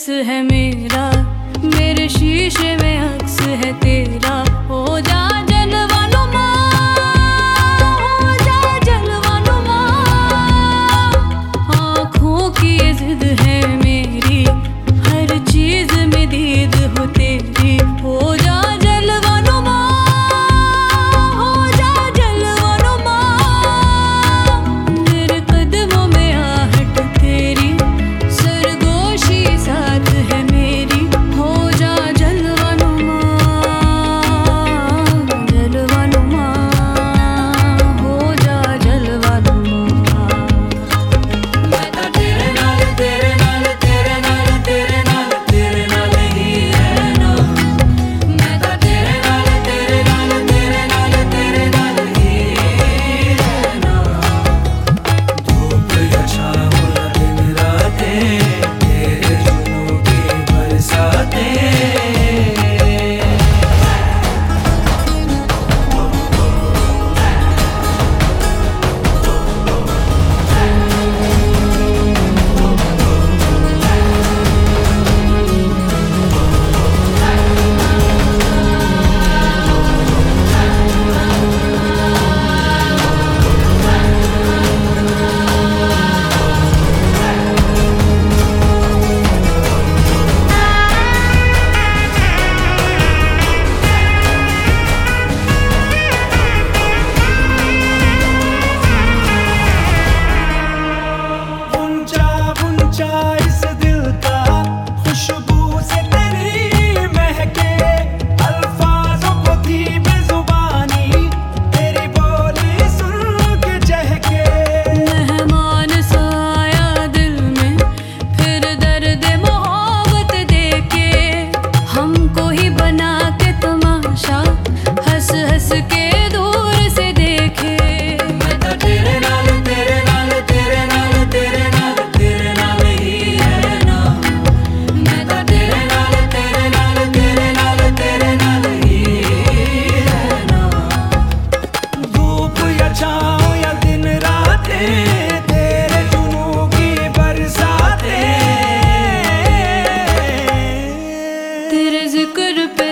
अक्स है मेरा, मेरे शीशे में अक्स है तेरा। हो जा जलवानुमा, हो जा जलवानुमा, आँखों की ये जिद है मेरी, हर चीज में दीद हो तेरी। हो जा जलवानुमा, हो जा जलवानुमा, मेरे कदमों में आहट तेरी, सरगोशी साथ है मेरी। हो जा जलवानुमा, जलवानुमा, हो जा जलवानुमा। मैं तो तेरे नाल तेरे नाल तेरे नाल तेरे नाल तेरे नाल ही रहना। मैं तो तेरे नाल तेरे नाल तेरे नाल तेरे नाल ही रहना। धूप या छाँव या दिन रातें, तेरे जुनून की बरसातें। इस दिल का खुशबू से तेरी महके, अल्फाजों को थी बेजुबानी, तेरी बोली सुन के चहके। मेहमान सा आया दिल में, फिर दर्द मोहब्बत देके, हमको ही बना के तमाशा, हंस हंस के दूर से देखे। मैं तो तेरे नाल तेरे नाल तेरे नाल तेरे नाल तेरे नाल ही रहना। मैं तो तेरे नाल तेरे नाल तेरे नाल तेरे नाल ही रहना। धूप या छाँव या दिन रातें, तेरे जुनून की बरसातें। तेरे जिक्र पे